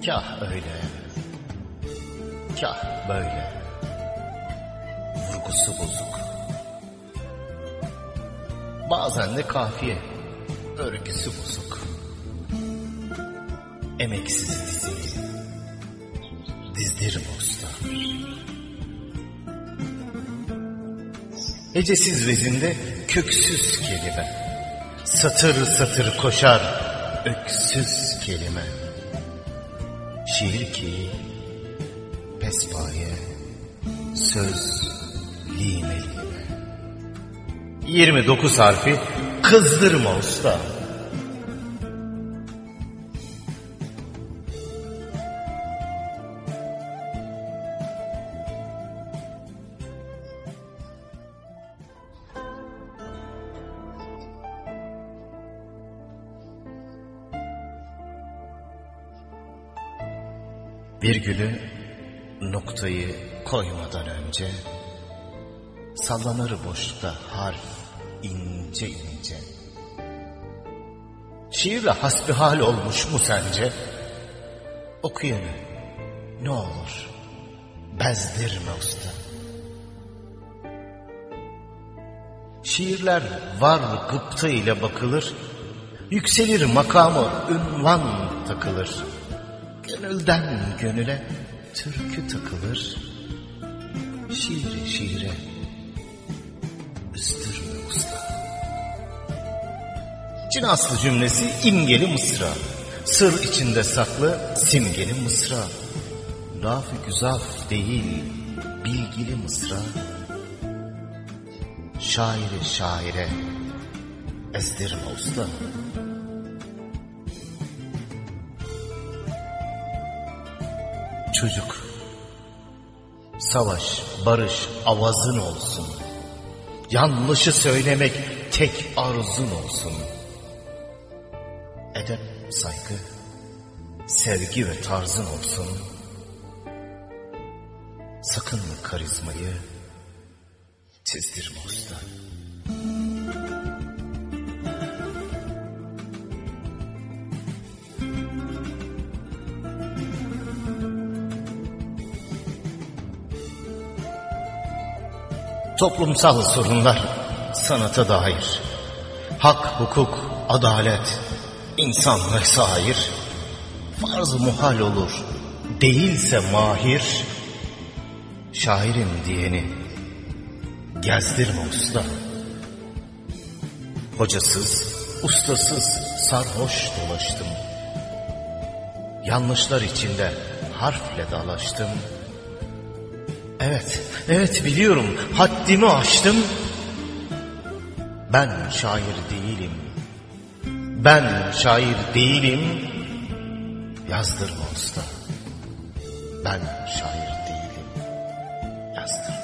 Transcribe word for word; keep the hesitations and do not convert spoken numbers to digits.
Kah öyle, kah böyle, vurgusu bozuk. Bazen de kafiye, örgüsü bozuk. Emeksiz dizi, dizdirme usta. Hecesiz vezinde köksüz kelime, satır satır koşar öksüz kelime. Şiir ki pespaye, söz lime lime. Yirmi dokuz harfi kızdırma usta. Virgülü, noktayı koymadan önce sallanır boşlukta harf ince ince. Şiirle hasbihal olmuş mu sence? Okuyanı ne olur bezdirme usta. Şiirler var gıpta ile bakılır, yükselir makamı ünvan takılır. Gönülden gönüle türkü takılır, şiiri şiire üstürme usta. Cinaslı cümlesi imgeli mısra, sır içinde saklı simgeli mısra. Laf-ı güzaf değil bilgili mısra, şairi şaire ezdirme usta. Çocuk, savaş, barış avazın olsun. Yanlışı söylemek tek arzun olsun. Edep, saygı, sevgi ve tarzın olsun. Sakın mı karizmayı çizdirme usta. Toplumsal sorunlar sanata dair, hak, hukuk, adalet, insan vesaire, farz-ı muhal olur, değilse mahir, şairim diyeni gezdirme usta. Hocasız, ustasız, sarhoş dolaştım, yanlışlar içinde harfle dalaştım. Evet, evet biliyorum, haddimi aştım. Ben şair değilim, ben şair değilim, yazdırma usta. Ben şair değilim, yazdırma.